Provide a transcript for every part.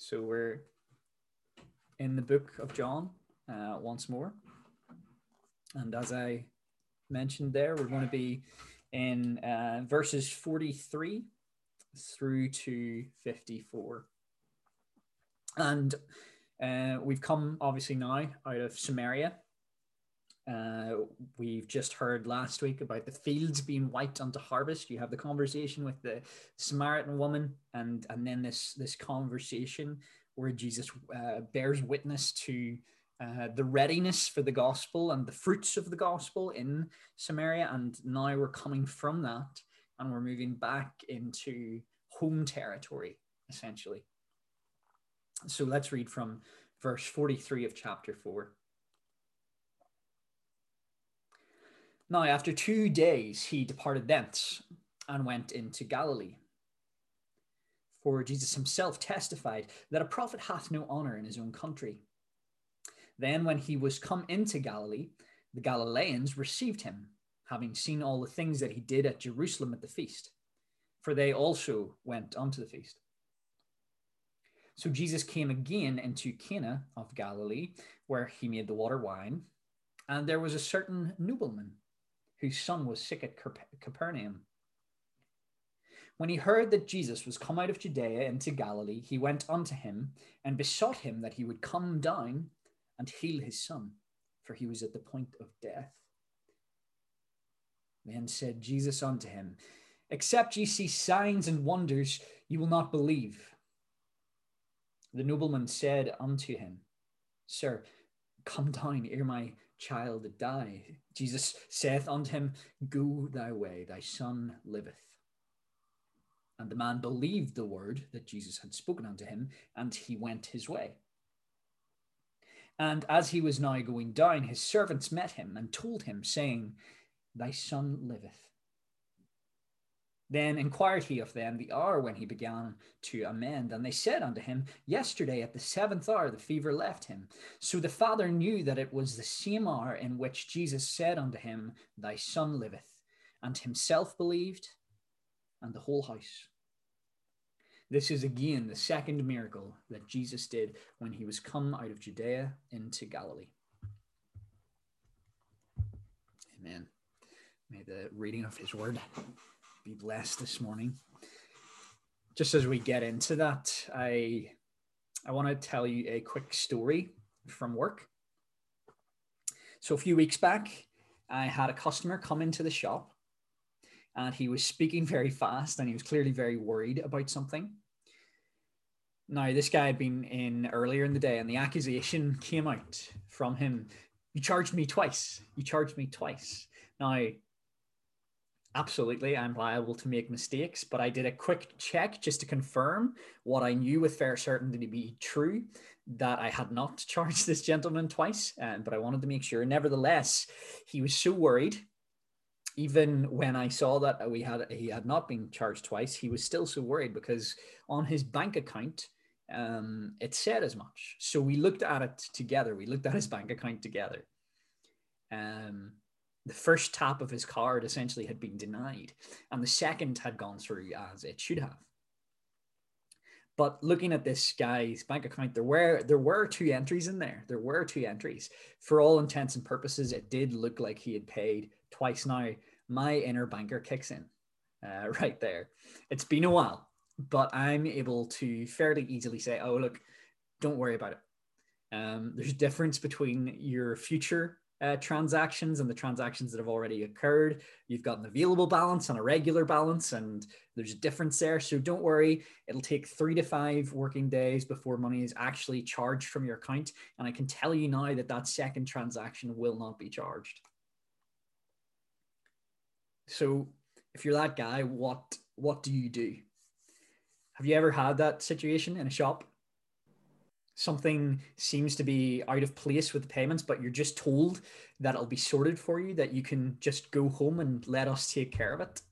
So we're in the book of John once more. And as I mentioned there, we're going to be in verses 43 through to 54. And we've come obviously now out of Samaria. We've just heard last week about the fields being white unto harvest. You have the conversation with the Samaritan woman, and then this conversation where Jesus bears witness to the readiness for the gospel and the fruits of the gospel in Samaria. And now we're coming from that and we're moving back into home territory, essentially. So let's read from verse 43 of chapter 4. Now, after 2 days, he departed thence and went into Galilee. For Jesus himself testified that a prophet hath no honor in his own country. Then when he was come into Galilee, the Galileans received him, having seen all the things that he did at Jerusalem at the feast. For they also went unto the feast. So Jesus came again into Cana of Galilee, where he made the water wine. And there was a certain nobleman, whose son was sick at Capernaum. When he heard that Jesus was come out of Judea into Galilee, he went unto him and besought him that he would come down and heal his son, for he was at the point of death. Then said Jesus unto him, Except ye see signs and wonders, ye will not believe. The nobleman said unto him, Sir, come down ere my child die. Jesus saith unto him, Go thy way, thy son liveth. And the man believed the word that Jesus had spoken unto him, and he went his way. And as he was now going down, his servants met him and told him, saying, Thy son liveth. Then inquired he of them the hour when he began to amend. And they said unto him, Yesterday at the 7th hour the fever left him. So the father knew that it was the same hour in which Jesus said unto him, Thy son liveth. And himself believed, and the whole house. This is again the second miracle that Jesus did when he was come out of Judea into Galilee. Amen. May the reading of his word be blessed this morning. Just as we get into that, I want to tell you a quick story from work. So a few weeks back, I had a customer come into the shop, and he was speaking very fast, and he was clearly very worried about something. Now, this guy had been in earlier in the day, and the accusation came out from him. You charged me twice. You charged me twice. Now, absolutely, I'm liable to make mistakes, but I did a quick check just to confirm what I knew with fair certainty to be true, that I had not charged this gentleman twice, but I wanted to make sure. Nevertheless, he was so worried. Even when I saw that he had not been charged twice, he was still so worried because on his bank account, it said as much. So we looked at it together. We looked at his bank account together. The first tap of his card essentially had been denied, and the second had gone through as it should have. But looking at this guy's bank account, there were 2 entries in there. There were 2 entries. For all intents and purposes, it did look like he had paid twice. Now, my inner banker kicks in right there. It's been a while, but I'm able to fairly easily say, oh, look, don't worry about it. There's a difference between your future transactions and the transactions that have already occurred. You've got an available balance and a regular balance, and there's a difference there. So don't worry. It'll take 3 to 5 working days before money is actually charged from your account. And I can tell you now that that second transaction will not be charged. So if you're that guy, what do you do? Have you ever had that situation in a shop? Something seems to be out of place with the payments, but you're just told that it'll be sorted for you, that you can just go home and let us take care of it.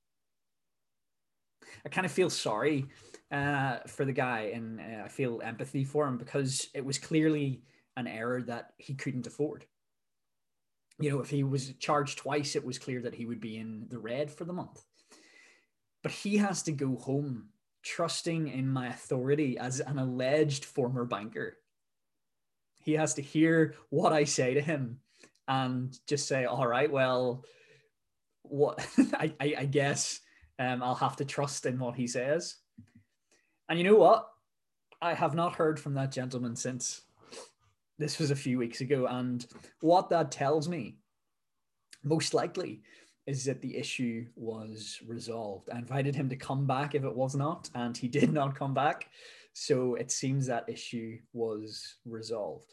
I kind of feel sorry for the guy, and I feel empathy for him because it was clearly an error that he couldn't afford. You know, if he was charged twice, it was clear that he would be in the red for the month. But he has to go home trusting in my authority as an alleged former banker. He has to hear what I say to him and just say, all right, well, what I guess I'll have to trust in what he says. And you know what? I have not heard from that gentleman since. This was a few weeks ago. And what that tells me, most likely, is that the issue was resolved. I invited him to come back if it was not, and he did not come back. So it seems that issue was resolved.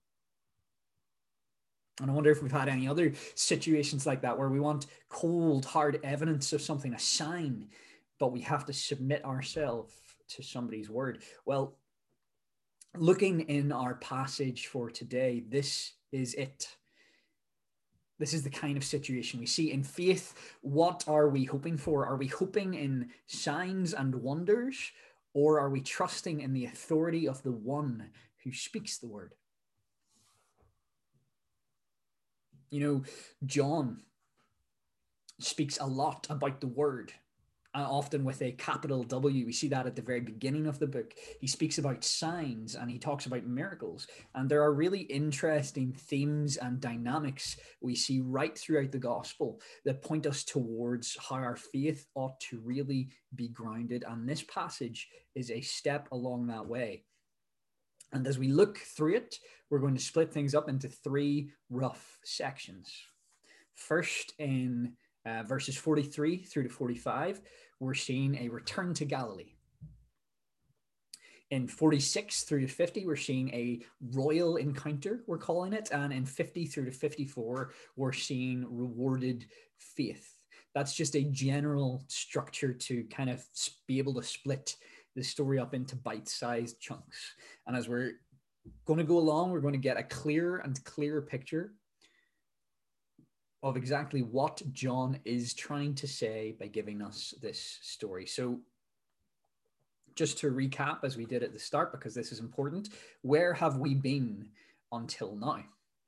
And I wonder if we've had any other situations like that where we want cold, hard evidence of something, a sign, but we have to submit ourselves to somebody's word. Well, looking in our passage for today, this is it. This is the kind of situation we see. In faith, what are we hoping for? Are we hoping in signs and wonders, or are we trusting in the authority of the one who speaks the word? You know, John speaks a lot about the word, often with a capital W. We see that at the very beginning of the book. He speaks about signs and he talks about miracles. And there are really interesting themes and dynamics we see right throughout the gospel that point us towards how our faith ought to really be grounded. And this passage is a step along that way. And as we look through it, we're going to split things up into three rough sections. First, in verses 43 through to 45, we're seeing a return to Galilee. In 46 through to 50, we're seeing a royal encounter, we're calling it. And in 50 through to 54, we're seeing rewarded faith. That's just a general structure to kind of be able to split the story up into bite-sized chunks. And as we're going to go along, we're going to get a clearer and clearer picture of exactly what John is trying to say by giving us this story. So just to recap, as we did at the start, because this is important, where have we been until now?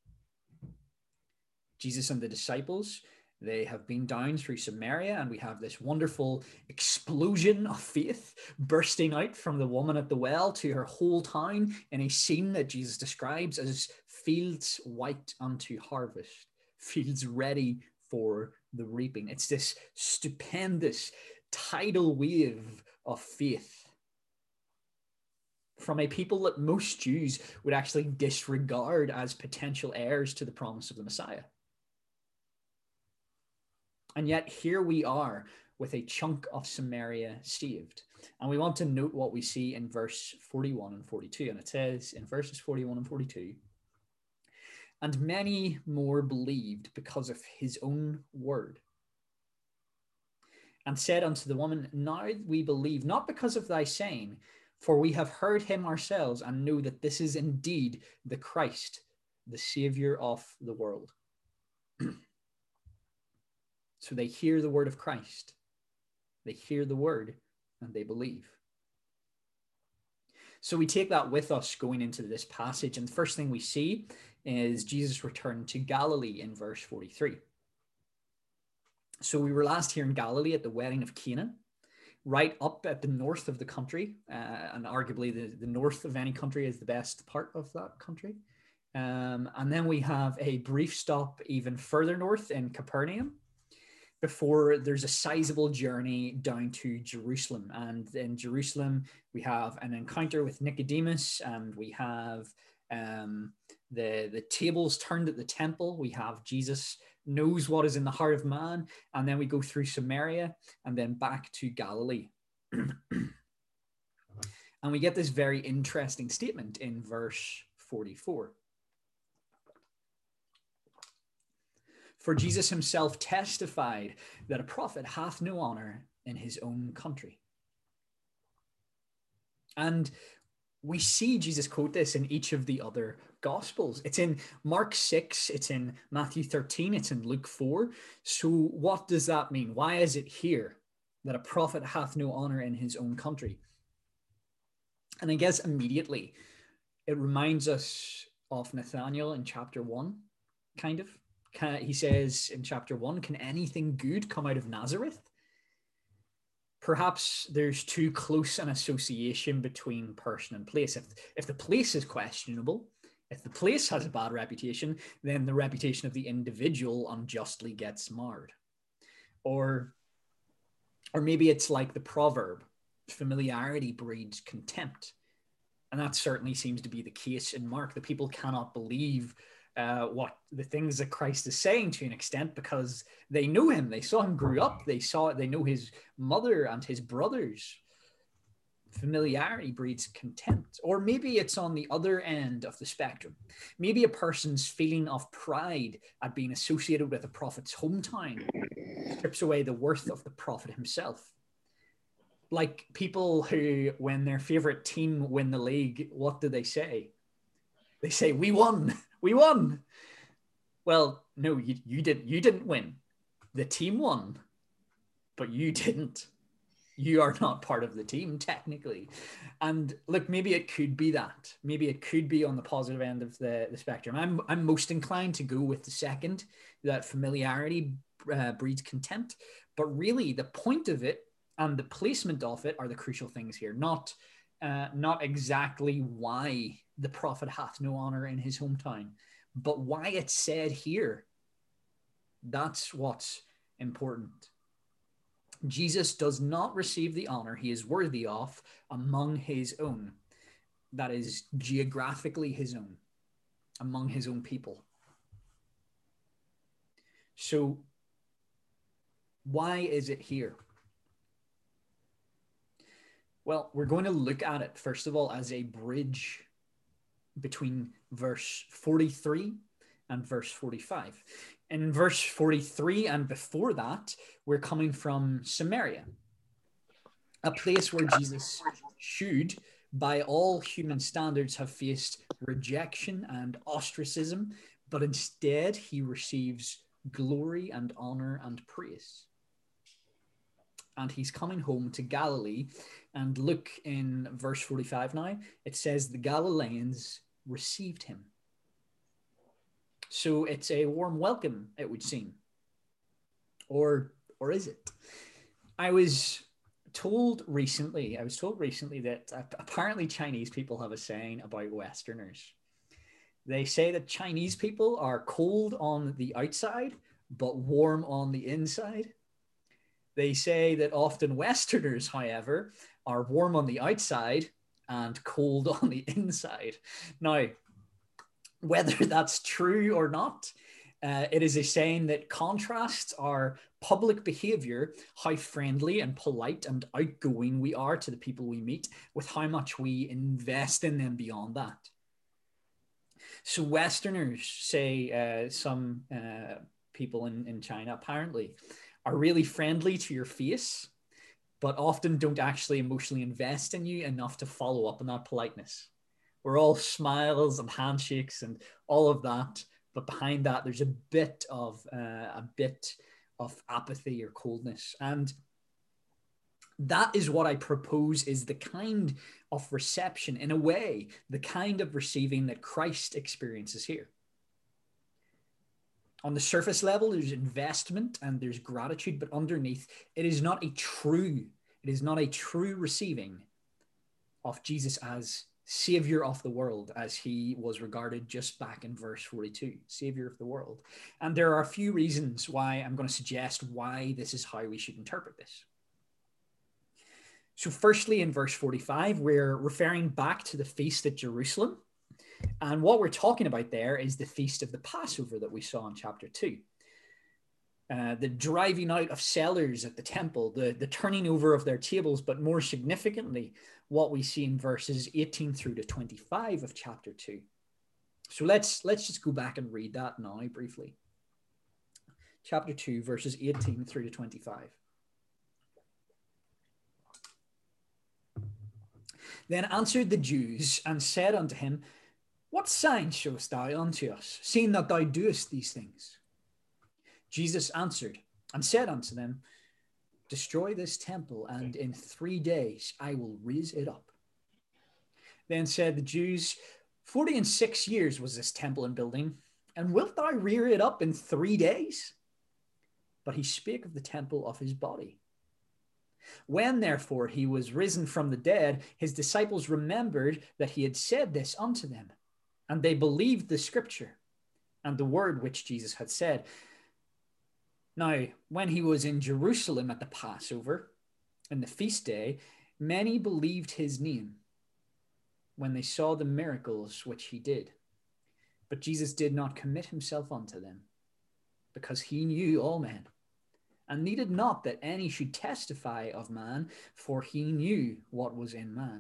Jesus and the disciples, they have been down through Samaria, and we have this wonderful explosion of faith bursting out from the woman at the well to her whole town in a scene that Jesus describes as fields white unto harvest, fields ready for the reaping. It's this stupendous tidal wave of faith from a people that most Jews would actually disregard as potential heirs to the promise of the Messiah. And yet here we are with a chunk of Samaria saved. And we want to note what we see in verse 41 and 42. And it says in verses 41 and 42, and many more believed because of his own word, and said unto the woman, now we believe, not because of thy saying, for we have heard him ourselves and know that this is indeed the Christ, the Savior of the world. So they hear the word of Christ. They hear the word and they believe. So we take that with us going into this passage. And the first thing we see is Jesus returned to Galilee in verse 43. So we were last here in Galilee at the wedding of Cana, right up at the north of the country. And arguably the north of any country is the best part of that country. And then we have a brief stop even further north in Capernaum, before there's a sizable journey down to Jerusalem. And in Jerusalem, we have an encounter with Nicodemus, and we have the tables turned at the temple. We have Jesus knows what is in the heart of man. And then we go through Samaria and then back to Galilee. And we get this very interesting statement in verse 44. For Jesus himself testified that a prophet hath no honor in his own country. And we see Jesus quote this in each of the other Gospels. It's in Mark 6, it's in Matthew 13, it's in Luke 4. So what does that mean? Why is it here that a prophet hath no honor in his own country? And I guess immediately it reminds us of Nathanael in chapter 1, kind of. He says in chapter 1, can anything good come out of Nazareth? perhaps there's too close an association between person and place. If the place is questionable, if the place has a bad reputation, then the reputation of the individual unjustly gets marred. Or maybe it's like the proverb, familiarity breeds contempt. And that certainly seems to be the case in Mark. The people cannot believe what the things that Christ is saying to an extent, because they know him. They saw him grow up. They know his mother and his brothers. Familiarity breeds contempt. Or maybe it's on the other end of the spectrum. Maybe a person's feeling of pride at being associated with a prophet's hometown strips away the worth of the prophet himself. Like people who, when their favorite team win the league, what do they say? They say, "We won, we won." Well, no, you didn't win. The team won, but you didn't. You are not part of the team, technically. And look, maybe it could be that. Maybe it could be on the positive end of the spectrum. I'm most inclined to go with the second, that familiarity breeds contempt. But really, the point of it and the placement of it are the crucial things here, not exactly why the prophet hath no honor in his hometown, but why it's said here. That's what's important. Jesus does not receive the honor he is worthy of among his own, that is geographically his own, among his own people. So why is it here? Well, we're going to look at it, first of all, as a bridge between verse 43 and verse 45. In verse 43 and before that, we're coming from Samaria, a place where Jesus should, by all human standards, have faced rejection and ostracism, but instead he receives glory and honor and praise. And he's coming home to Galilee. And look in verse 45 now, it says the Galileans received him. So it's a warm welcome, it would seem. Or is it? I was told recently that apparently Chinese people have a saying about Westerners. They say that Chinese people are cold on the outside, but warm on the inside. They say that often Westerners, however, are warm on the outside and cold on the inside. Now, whether that's true or not, it is a saying that contrasts our public behavior, how friendly and polite and outgoing we are to the people we meet, with how much we invest in them beyond that. So Westerners, say some people in China apparently, are really friendly to your face, but often don't actually emotionally invest in you enough to follow up on that politeness. We're all smiles and handshakes and all of that, but behind that, there's a bit of apathy or coldness. And that is what I propose is the kind of reception, in a way, the kind of receiving that Christ experiences here. On the surface level, there's investment and there's gratitude, but underneath, it is not a true receiving of Jesus as Savior of the world, as he was regarded just back in verse 42, Savior of the world. And there are a few reasons why I'm going to suggest why this is how we should interpret this. So firstly, in verse 45, we're referring back to the feast at Jerusalem. And what we're talking about there is the feast of the Passover that we saw in chapter 2. The driving out of sellers at the temple, the turning over of their tables, but more significantly, what we see in verses 18 through to 25 of chapter 2. So let's just go back and read that now briefly. Chapter 2, verses 18 through to 25. Then answered the Jews and said unto him, What sign showest thou unto us, seeing that thou doest these things? Jesus answered and said unto them, Destroy this temple, and in 3 days I will raise it up. Then said the Jews, 46 years was this temple in building, and wilt thou rear it up in 3 days? But he spake of the temple of his body. When, therefore, he was risen from the dead, his disciples remembered that he had said this unto them, and they believed the scripture and the word which Jesus had said. Now, when he was in Jerusalem at the Passover, in the feast day, many believed his name when they saw the miracles which he did. But Jesus did not commit himself unto them, because he knew all men, and needed not that any should testify of man, for he knew what was in man.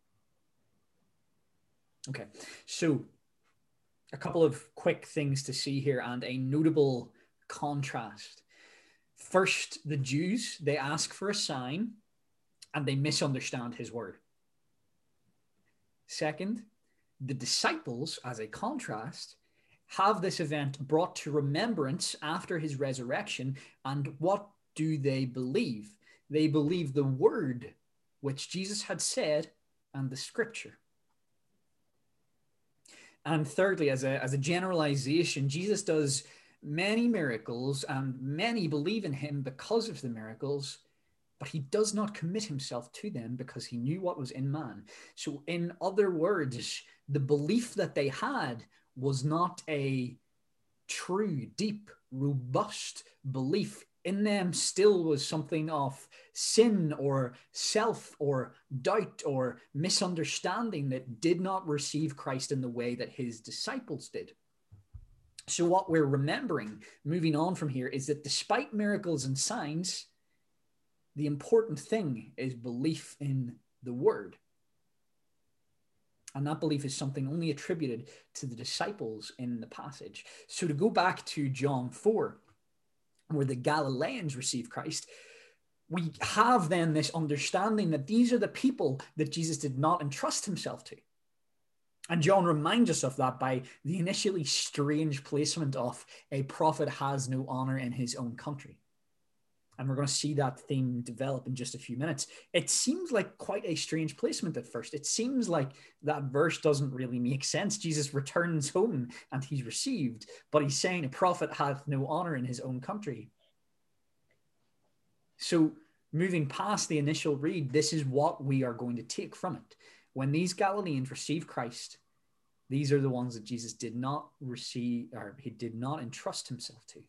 Okay, so a couple of quick things to see here and a notable contrast. First, the Jews, they ask for a sign and they misunderstand his word. Second, the disciples, as a contrast, have this event brought to remembrance after his resurrection. And what do they believe? They believe the word which Jesus had said and the scripture. And thirdly, as a generalization, Jesus does many miracles and many believe in him because of the miracles, but he does not commit himself to them because he knew what was in man. So in other words, the belief that they had was not a true, deep, robust belief. In them still was something of sin or self or doubt or misunderstanding that did not receive Christ in the way that his disciples did. So what we're remembering, moving on from here, is that despite miracles and signs, the important thing is belief in the word. And that belief is something only attributed to the disciples in the passage. So to go back to John 4, where the Galileans receive Christ, we have then this understanding that these are the people that Jesus did not entrust himself to. And John reminds us of that by the initially strange placement of a prophet has no honor in his own country. And we're going to see that theme develop in just a few minutes. It seems like quite a strange placement at first. It seems like that verse doesn't really make sense. Jesus returns home and he's received, but he's saying a prophet hath no honor in his own country. So moving past the initial read, this is what we are going to take from it. When these Galileans receive Christ, these are the ones that Jesus did not receive, or he did not entrust himself to.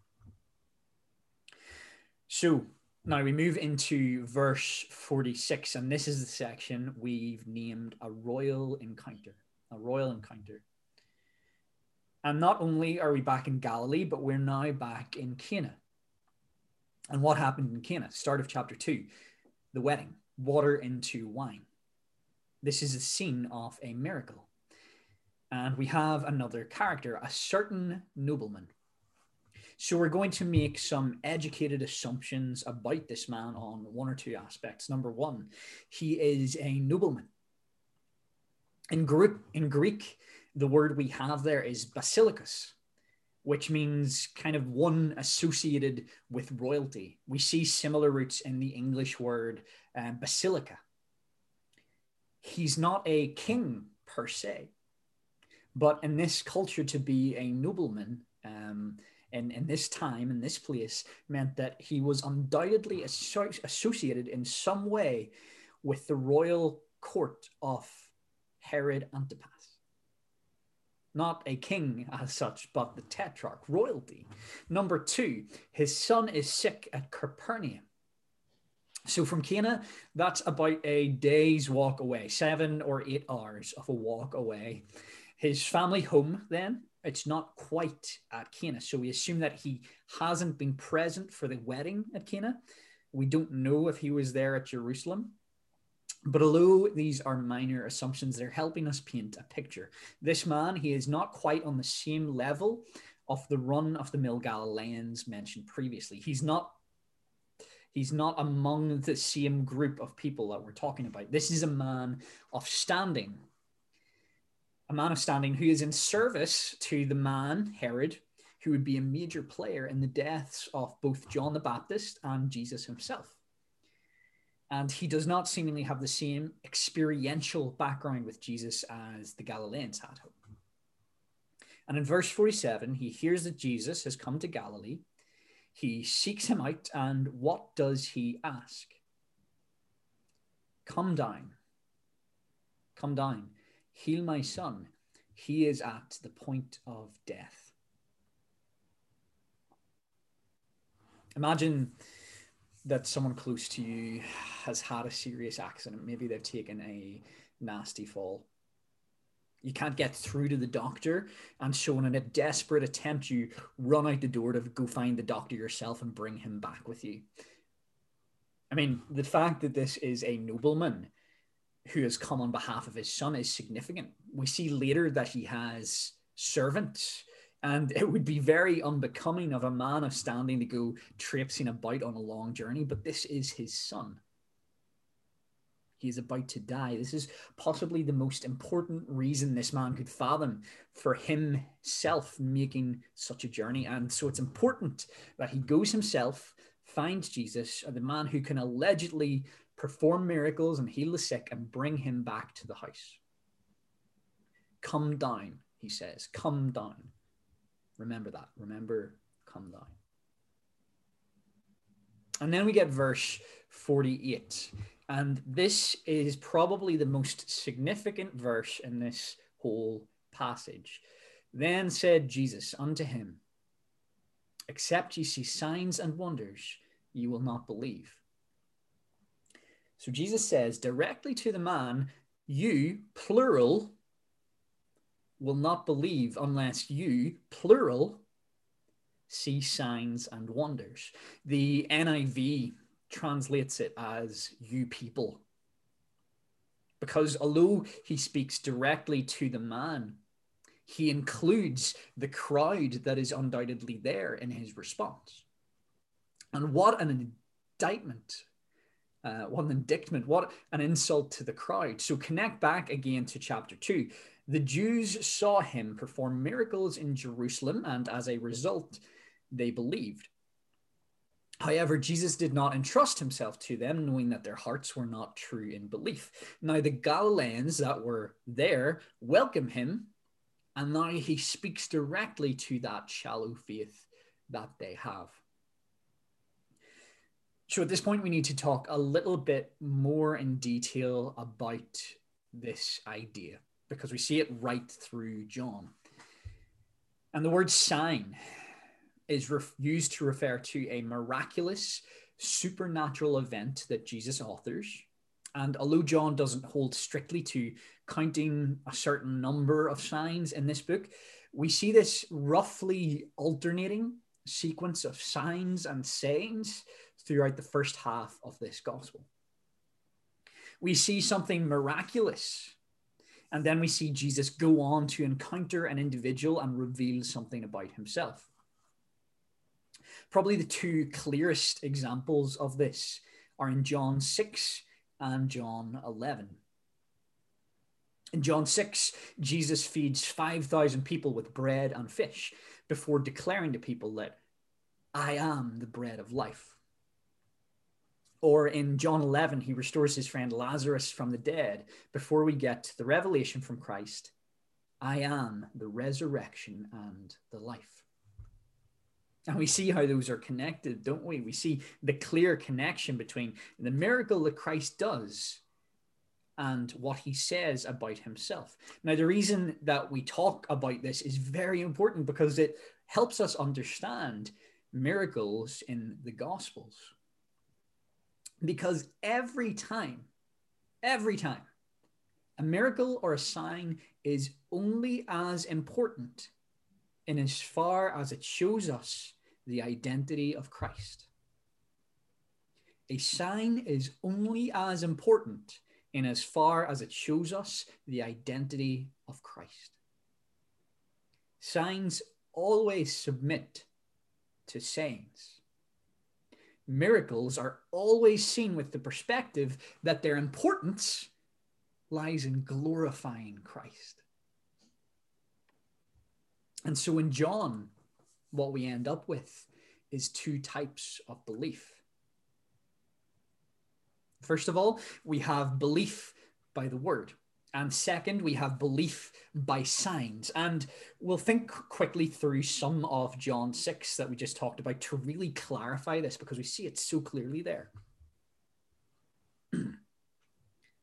So now we move into verse 46, and this is the section we've named a royal encounter. A royal encounter. And not only are we back in Galilee, but we're now back in Cana. And what happened in Cana? Start of chapter 2, the wedding, water into wine. This is a scene of a miracle. And we have another character, a certain nobleman. So we're going to make some educated assumptions about this man on one or two aspects. Number one, he is a nobleman. In Greek, the word we have there is basilikos, which means kind of one associated with royalty. We see similar roots in the English word basilica. He's not a king per se, but in this culture, to be a nobleman in this time, in this place, meant that he was undoubtedly associated in some way with the royal court of Herod Antipas. Not a king as such, but the tetrarch, royalty. Number two, his son is sick at Capernaum. So from Cana, that's about a day's walk away, 7 or 8 hours of a walk away. His family home then, it's not quite at Cana. So we assume that he hasn't been present for the wedding at Cana. We don't know if he was there at Jerusalem. But although these are minor assumptions, they're helping us paint a picture. This man, he is not quite on the same level of the run-of-the-mill Galileans mentioned previously. He's not among the same group of people that we're talking about. This is a man of standing. A man of standing who is in service to the man, Herod, who would be a major player in the deaths of both John the Baptist and Jesus himself. And he does not seemingly have the same experiential background with Jesus as the Galileans had. And in verse 47, he hears that Jesus has come to Galilee. He seeks him out, and what does he ask? Come down. Come down. Heal my son. He is at the point of death. Imagine that someone close to you has had a serious accident. Maybe they've taken a nasty fall. You can't get through to the doctor, and so in a desperate attempt, you run out the door to go find the doctor yourself and bring him back with you. I mean, the fact that this is a nobleman who has come on behalf of his son is significant. We see later that he has servants, and it would be very unbecoming of a man of standing to go traipsing about on a long journey, but this is his son. He is about to die. This is possibly the most important reason this man could fathom for himself making such a journey. And so it's important that he goes himself, finds Jesus, the man who can allegedly perform miracles and heal the sick, and bring him back to the house. Come down, he says. Come down. Remember that. Remember, come down. And then we get verse 48. And this is probably the most significant verse in this whole passage. Then said Jesus unto him, except ye see signs and wonders, ye will not believe. So Jesus says directly to the man, you, plural, will not believe unless you, plural, see signs and wonders. The NIV translates it as you people. Because although he speaks directly to the man, he includes the crowd that is undoubtedly there in his response. And what an indictment, what an insult to the crowd. So connect back again to chapter 2. The Jews saw him perform miracles in Jerusalem, and as a result, they believed. However, Jesus did not entrust himself to them, knowing that their hearts were not true in belief. Now, the Galileans that were there welcome him, and now he speaks directly to that shallow faith that they have. So at this point, we need to talk a little bit more in detail about this idea, because we see it right through John. And the word sign is used to refer to a miraculous, supernatural event that Jesus authors. And although John doesn't hold strictly to counting a certain number of signs in this book, we see this roughly alternating sequence of signs and sayings throughout the first half of this gospel. We see something miraculous, and then we see Jesus go on to encounter an individual and reveal something about himself. Probably the two clearest examples of this are in John 6 and John 11. In John 6, Jesus feeds 5,000 people with bread and fish before declaring to people that I am the bread of life. Or in John 11, he restores his friend Lazarus from the dead before we get to the revelation from Christ, I am the resurrection and the life. And we see how those are connected, don't we? We see the clear connection between the miracle that Christ does and what he says about himself. Now, the reason that we talk about this is very important because it helps us understand miracles in the Gospels. Because every time, a miracle or a sign is only as important in as far as it shows us the identity of Christ. A sign is only as important in as far as it shows us the identity of Christ. Signs always submit to sayings. Miracles are always seen with the perspective that their importance lies in glorifying Christ. And so in John, what we end up with is two types of belief. First of all, we have belief by the word. And second, we have belief by signs. And we'll think quickly through some of John 6 that we just talked about to really clarify this because we see it so clearly there.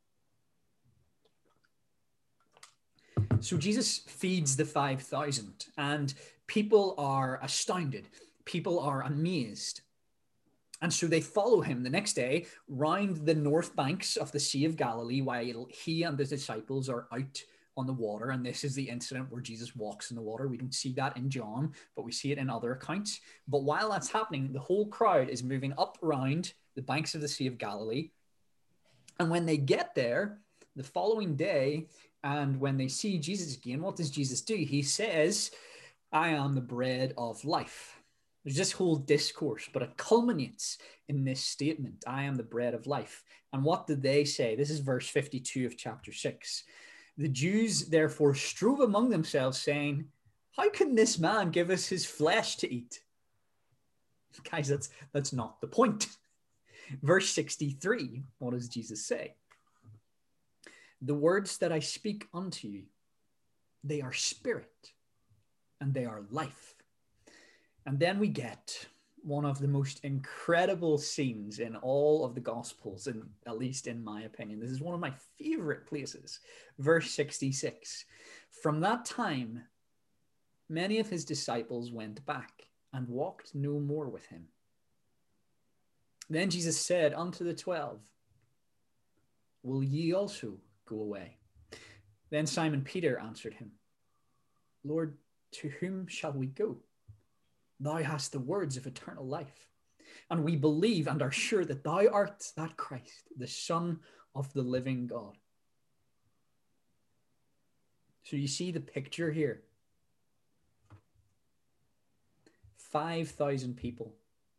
So Jesus feeds the 5,000 and people are astounded. People are amazed. And so they follow him the next day round the north banks of the Sea of Galilee while he and his disciples are out on the water. And this is the incident where Jesus walks in the water. We don't see that in John, but we see it in other accounts. But while that's happening, the whole crowd is moving up around the banks of the Sea of Galilee. And when they get there the following day, and when they see Jesus again, what does Jesus do? He says, I am the bread of life. There's this whole discourse, but it culminates in this statement, I am the bread of life. And what did they say? This is verse 52 of chapter 6. The Jews therefore strove among themselves, saying, how can this man give us his flesh to eat? Guys, that's not the point. Verse 63, what does Jesus say? The words that I speak unto you, they are spirit and they are life. And then we get one of the most incredible scenes in all of the Gospels, and at least in my opinion. This is one of my favorite places. Verse 66. From that time, many of his disciples went back and walked no more with him. Then Jesus said unto the 12, will ye also go away? Then Simon Peter answered him, Lord, to whom shall we go? Thou hast the words of eternal life. And we believe and are sure that thou art that Christ, the Son of the living God. So you see the picture here. 5,000 people.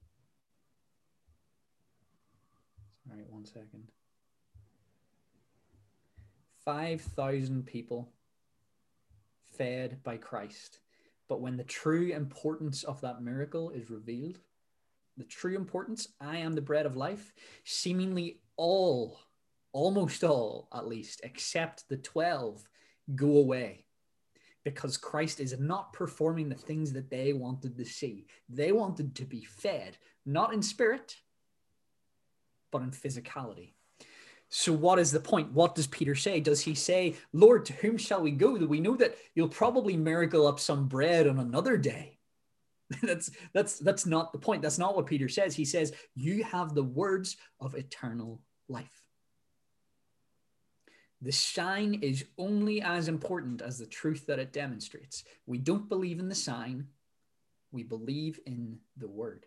All right, 1 second. 5,000 people fed by Christ. But when the true importance of that miracle is revealed, the true importance, I am the bread of life, seemingly all, almost all at least, except the 12, go away. Because Christ is not performing the things that they wanted to see. They wanted to be fed, not in spirit, but in physicality. So what is the point? What does Peter say? Does he say, Lord, to whom shall we go? We know that you'll probably miracle up some bread on another day. That's not the point. That's not what Peter says. He says, you have the words of eternal life. The sign is only as important as the truth that it demonstrates. We don't believe in the sign. We believe in the word.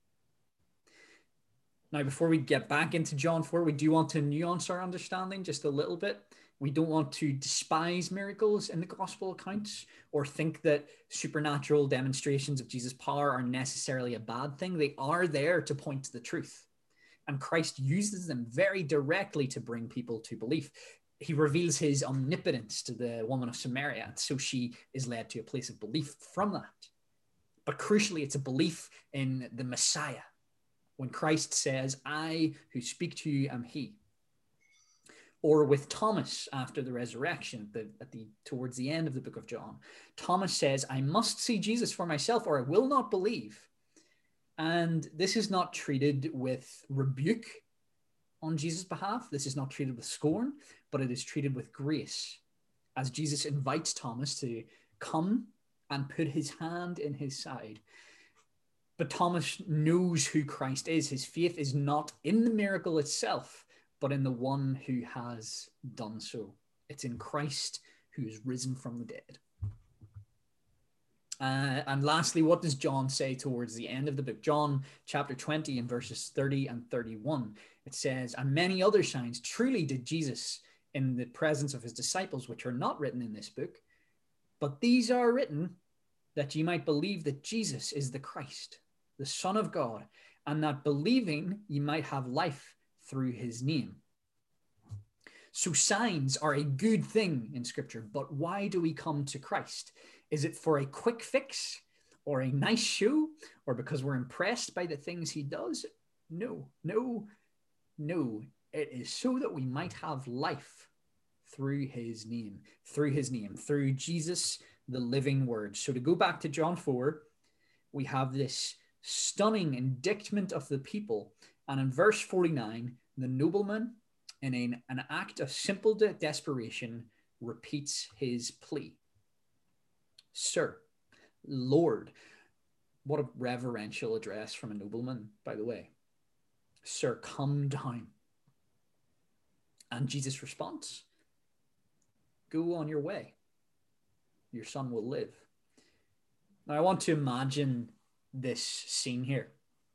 Now, before we get back into John 4, we do want to nuance our understanding just a little bit. We don't want to despise miracles in the gospel accounts or think that supernatural demonstrations of Jesus' power are necessarily a bad thing. They are there to point to the truth. And Christ uses them very directly to bring people to belief. He reveals his omnipotence to the woman of Samaria, and so she is led to a place of belief from that. But crucially, it's a belief in the Messiah. When Christ says, I who speak to you am he. Or with Thomas after the resurrection, towards the end of the book of John, Thomas says, I must see Jesus for myself or I will not believe. And this is not treated with rebuke on Jesus' behalf. This is not treated with scorn, but it is treated with grace. As Jesus invites Thomas to come and put his hand in his side. But Thomas knows who Christ is. His faith is not in the miracle itself, but in the one who has done so. It's in Christ who is risen from the dead. And lastly, what does John say towards the end of the book? John chapter 20 and verses 30 and 31. It says, and many other signs truly did Jesus in the presence of his disciples, which are not written in this book. But these are written that ye might believe that Jesus is the Christ, the Son of God, and that believing ye might have life through his name. So signs are a good thing in Scripture, but why do we come to Christ? Is it for a quick fix or a nice show or because we're impressed by the things he does? No. It is so that we might have life through his name, through Jesus, the living word. So to go back to John 4, we have this stunning indictment of the people. And in verse 49, the nobleman, in an act of simple desperation, repeats his plea. Sir, Lord. What a reverential address from a nobleman, by the way. Sir, come down. And Jesus' response, go on your way. Your son will live. Now, I want to imagine this scene here.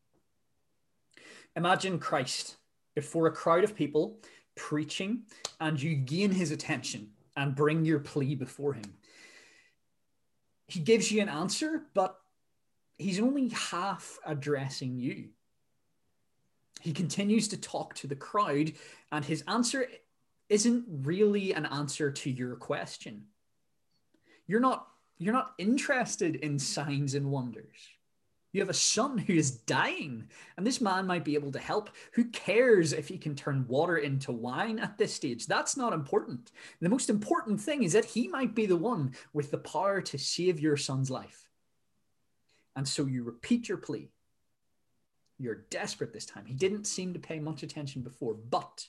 Imagine Christ before a crowd of people preaching, and you gain his attention and bring your plea before him. He gives you an answer, but he's only half addressing you. He continues to talk to the crowd, and his answer isn't really an answer to your question. You're not interested in signs and wonders. You have a son who is dying, and this man might be able to help. Who cares if he can turn water into wine at this stage? That's not important. The most important thing is that he might be the one with the power to save your son's life. And so you repeat your plea. You're desperate this time. He didn't seem to pay much attention before, but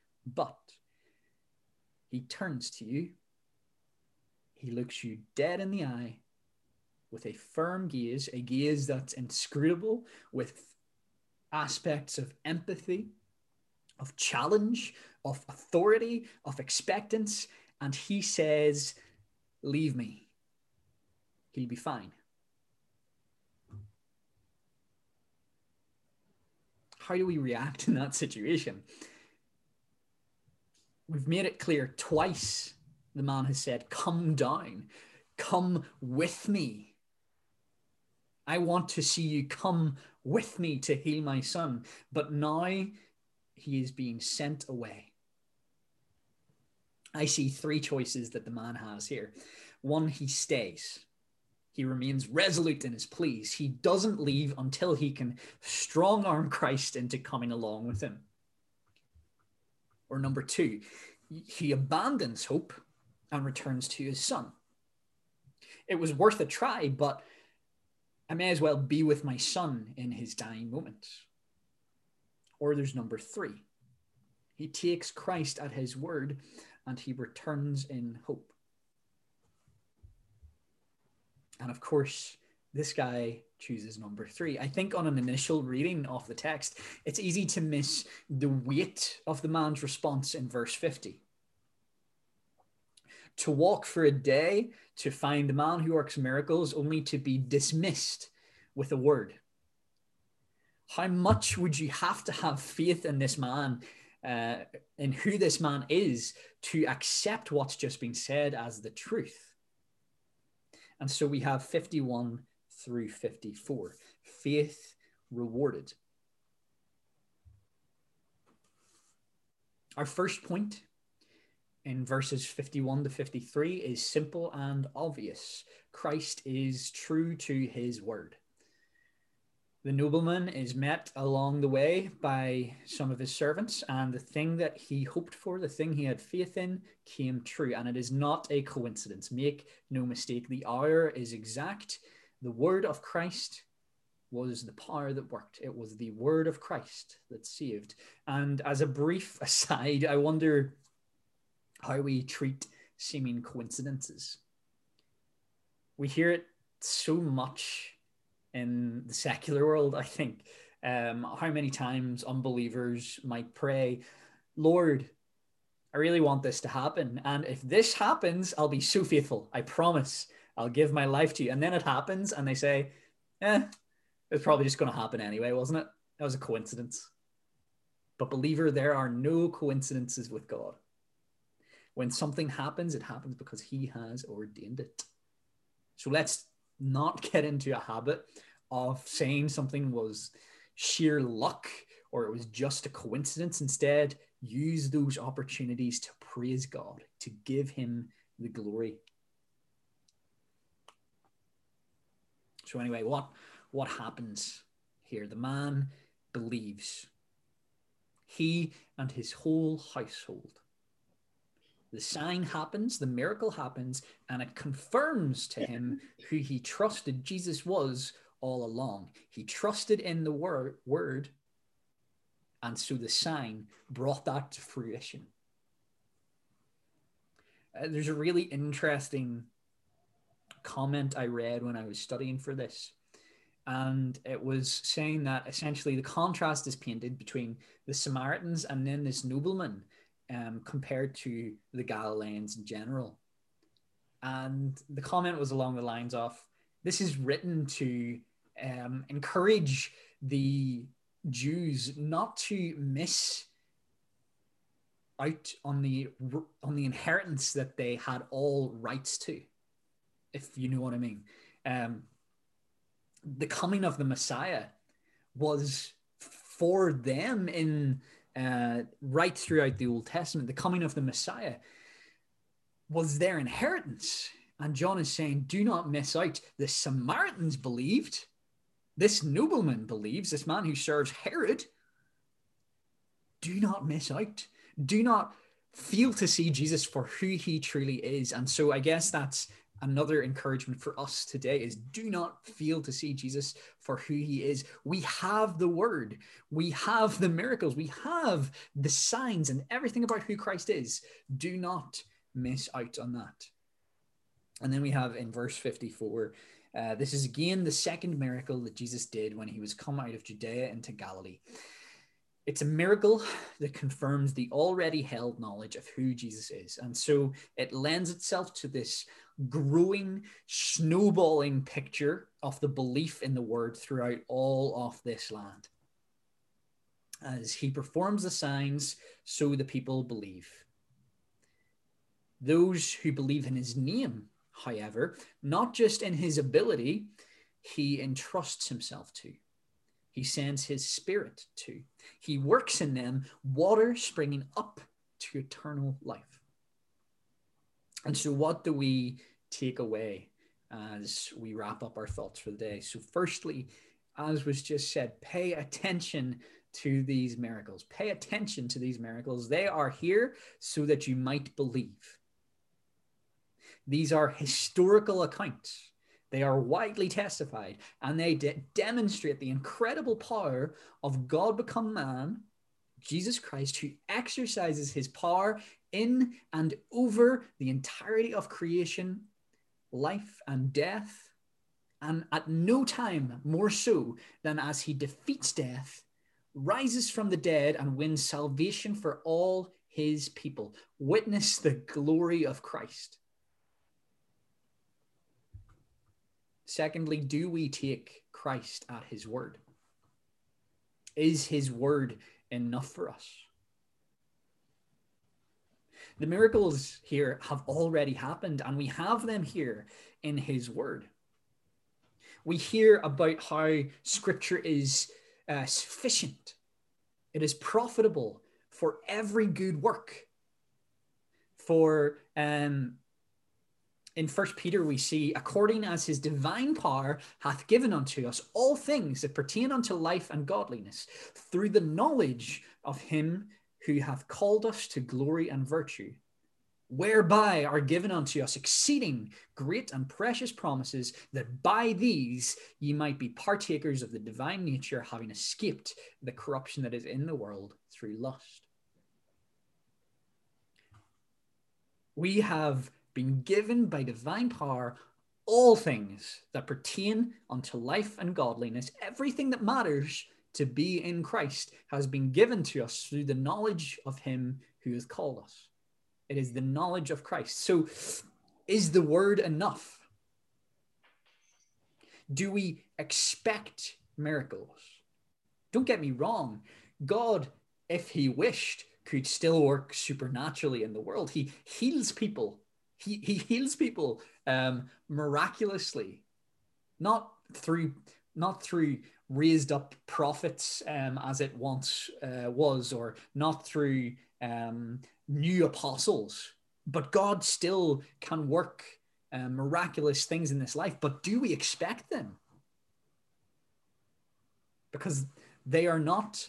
he turns to you. He looks you dead in the eye with a firm gaze, a gaze that's inscrutable, with aspects of empathy, of challenge, of authority, of expectance. And he says, leave me. He'll be fine. How do we react in that situation? We've made it clear twice. The man has said, come down, come with me. I want to see you come with me to heal my son. But now he is being sent away. I see three choices that the man has here. One, he stays. He remains resolute in his pleas. He doesn't leave until he can strong-arm Christ into coming along with him. Or number two, he abandons hope and returns to his son. It was worth a try, but I may as well be with my son in his dying moments. Or there's number three. He takes Christ at his word and he returns in hope. And of course, this guy chooses number three. I think on an initial reading of the text, it's easy to miss the weight of the man's response in verse 50. To walk for a day to find the man who works miracles only to be dismissed with a word. How much would you have to have faith in this man, in who this man is, to accept what's just been said as the truth? And so we have 51 through 54. Faith rewarded. Our first point in verses 51 to 53 is simple and obvious. Christ is true to his word. The nobleman is met along the way by some of his servants, and the thing that he hoped for, the thing he had faith in, came true. And it is not a coincidence. Make no mistake, the hour is exact. The word of Christ was the power that worked. It was the word of Christ that saved. And as a brief aside, I wonder how we treat seeming coincidences. We hear it so much in the secular world, I think. How many times unbelievers might pray, Lord, I really want this to happen. And if this happens, I'll be so faithful. I promise I'll give my life to you. And then it happens and they say, it's probably just going to happen anyway, wasn't it? That was a coincidence. But believer, there are no coincidences with God. When something happens, it happens because he has ordained it. So let's not get into a habit of saying something was sheer luck or it was just a coincidence. Instead, use those opportunities to praise God, to give him the glory. So anyway, what happens here? The man believes. He and his whole household. The sign happens, the miracle happens, and it confirms to him who he trusted Jesus was all along. He trusted in the word, and so the sign brought that to fruition. There's a really interesting comment I read when I was studying for this. And it was saying that essentially the contrast is painted between the Samaritans and then this nobleman compared to the Galileans in general. And the comment was along the lines of, this is written to encourage the Jews not to miss out on the inheritance that they had all rights to, if you know what I mean. The coming of the Messiah was for them in right throughout the Old Testament. The coming of the Messiah was their inheritance. And John is saying, do not miss out. The Samaritans believed. This nobleman believes, this man who serves Herod. Do not miss out. Do not fail to see Jesus for who he truly is. And so I guess that's another encouragement for us today, is do not fail to see Jesus for who he is. We have the word. We have the miracles. We have the signs and everything about who Christ is. Do not miss out on that. And then we have in verse 54, this is again the second miracle that Jesus did when he was come out of Judea into Galilee. It's a miracle that confirms the already held knowledge of who Jesus is. And so it lends itself to this growing, snowballing picture of the belief in the word throughout all of this land. As he performs the signs, so the people believe. Those who believe in his name, however, not just in his ability, he entrusts himself to. He sends his spirit to. He works in them, water springing up to eternal life. And so what do we take away as we wrap up our thoughts for the day? So firstly, as was just said, pay attention to these miracles. Pay attention to these miracles. They are here so that you might believe. These are historical accounts. They are widely testified, and they demonstrate the incredible power of God become man, Jesus Christ, who exercises his power in and over the entirety of creation, life and death, and at no time more so than as he defeats death, rises from the dead, and wins salvation for all his people. Witness the glory of Christ. Secondly, do we take Christ at his word? Is his word enough for us? The miracles here have already happened, and we have them here in his word. We hear about how scripture is sufficient. It is profitable for every good work. For in 1 Peter, we see, according as his divine power hath given unto us all things that pertain unto life and godliness, through the knowledge of him who hath called us to glory and virtue, whereby are given unto us exceeding great and precious promises, that by these ye might be partakers of the divine nature, having escaped the corruption that is in the world through lust. We have been given by divine power all things that pertain unto life and godliness. Everything that matters to be in Christ has been given to us through the knowledge of him who has called us. It is the knowledge of Christ. So is the word enough? Do we expect miracles? Don't get me wrong. God, if he wished, could still work supernaturally in the world. He heals people. He heals people miraculously, not through raised up prophets as it once was, or not through new apostles. But God still can work miraculous things in this life. But do we expect them? Because they are not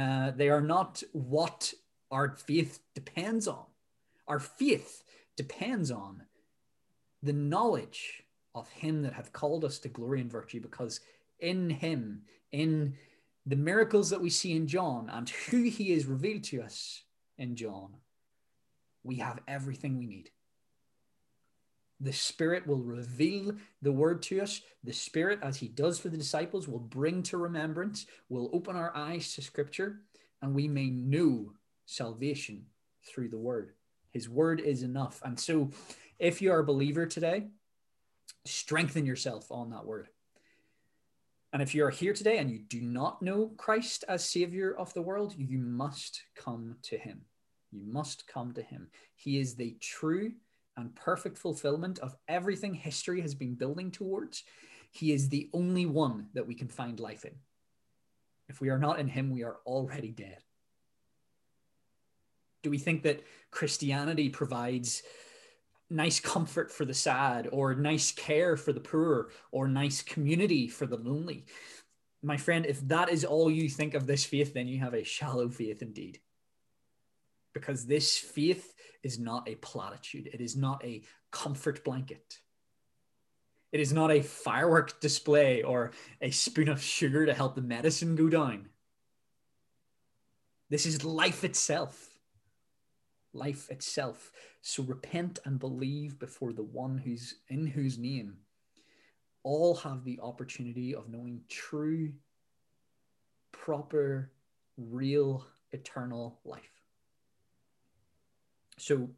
what our faith depends on. Our faith depends on the knowledge of him that hath called us to glory and virtue, because in him, in the miracles that we see in John and who he is revealed to us in John, we have everything we need. The Spirit will reveal the word to us. The Spirit, as he does for the disciples, will bring to remembrance, will open our eyes to Scripture, and we may know salvation through the word. His word is enough. And so if you are a believer today, strengthen yourself on that word. And if you're here today and you do not know Christ as Savior of the world, you must come to him. You must come to him. He is the true and perfect fulfillment of everything history has been building towards. He is the only one that we can find life in. If we are not in him, we are already dead. Do we think that Christianity provides nice comfort for the sad, or nice care for the poor, or nice community for the lonely? My friend, if that is all you think of this faith, then you have a shallow faith indeed. Because this faith is not a platitude. It is not a comfort blanket. It is not a firework display or a spoon of sugar to help the medicine go down. This is life itself. Life itself. So repent and believe before the one in whose name all have the opportunity of knowing true, proper, real, eternal life. So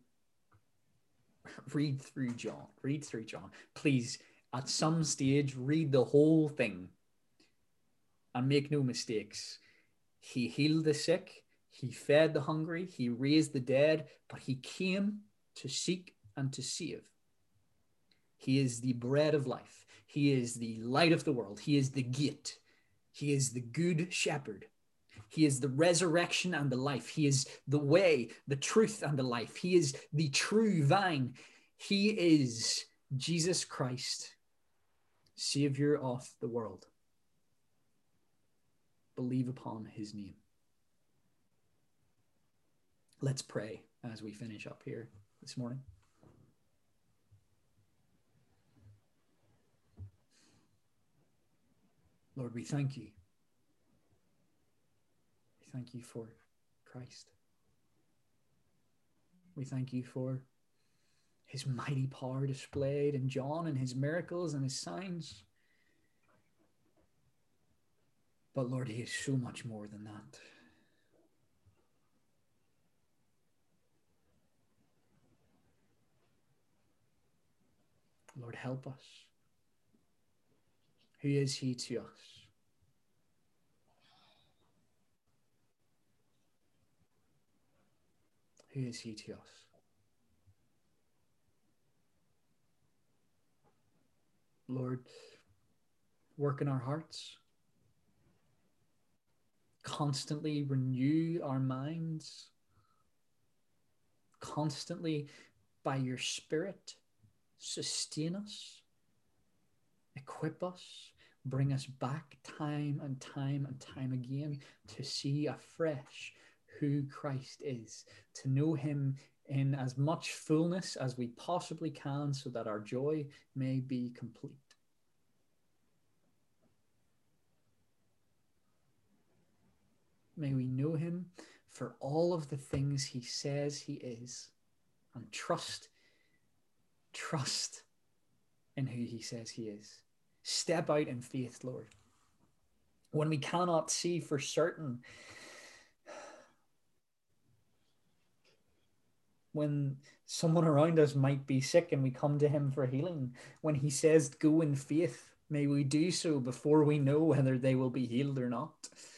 read through John. Read through John. Please, at some stage, read the whole thing. And make no mistakes. He healed the sick. He fed the hungry. He raised the dead. But he came to seek and to save. He is the bread of life. He is the light of the world. He is the gate. He is the good shepherd. He is the resurrection and the life. He is the way, the truth, and the life. He is the true vine. He is Jesus Christ, Savior of the world. Believe upon his name. Let's pray as we finish up here this morning. Lord, we thank you. We thank you for Christ. We thank you for his mighty power displayed in John and his miracles and his signs. But Lord, he is so much more than that. Lord, help us. Who is he to us? Who is he to us? Lord, work in our hearts. Constantly renew our minds. Constantly, by your Spirit, sustain us, equip us, bring us back time and time and time again to see afresh who Christ is, to know him in as much fullness as we possibly can so that our joy may be complete. May we know him for all of the things he says he is, and trust in who he says he is. Step out in faith, Lord. When we cannot see for certain, when someone around us might be sick and we come to him for healing, when he says go in faith, may we do so before we know whether they will be healed or not.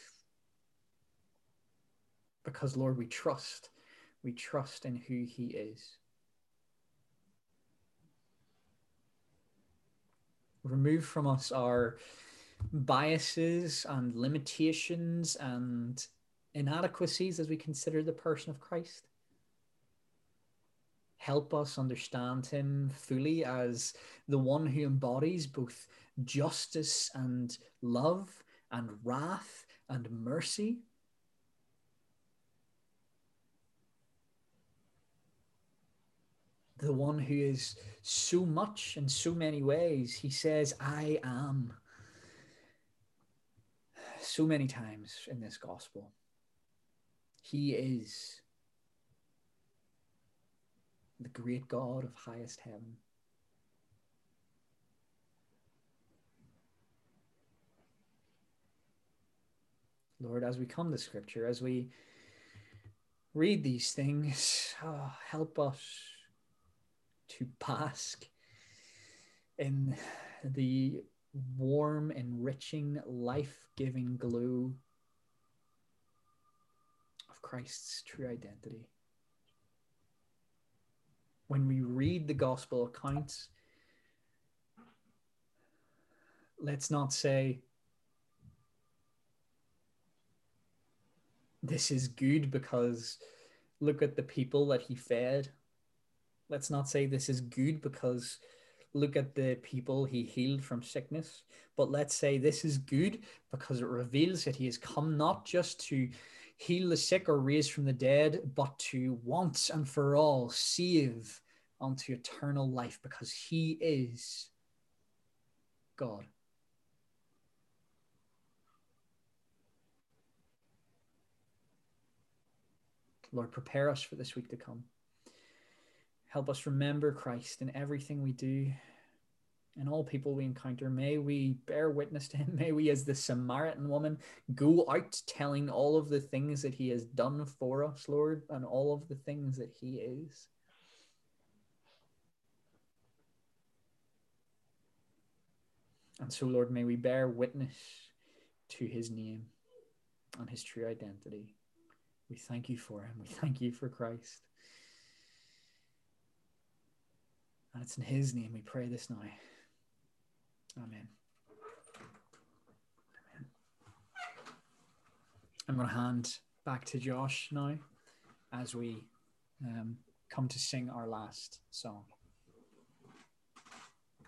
Because, Lord, we trust in who he is. Remove from us our biases and limitations and inadequacies as we consider the person of Christ. Help us understand him fully as the one who embodies both justice and love and wrath and mercy. The one who is so much in so many ways. He says, I am, so many times in this gospel. He is the great God of highest heaven. Lord, as we come to Scripture, as we read these things, help us to bask in the warm, enriching, life-giving glow of Christ's true identity. When we read the gospel accounts, let's not say, this is good because look at the people that he fed. Let's not say this is good because look at the people he healed from sickness. But let's say this is good because it reveals that he has come not just to heal the sick or raise from the dead, but to once and for all save unto eternal life, because he is God. Lord, prepare us for this week to come. Help us remember Christ in everything we do and all people we encounter. May we bear witness to him. May we, as the Samaritan woman, go out telling all of the things that he has done for us, Lord, and all of the things that he is. And so, Lord, may we bear witness to his name and his true identity. We thank you for him. We thank you for Christ. And it's in his name we pray this now. Amen. Amen. I'm going to hand back to Josh now as we come to sing our last song.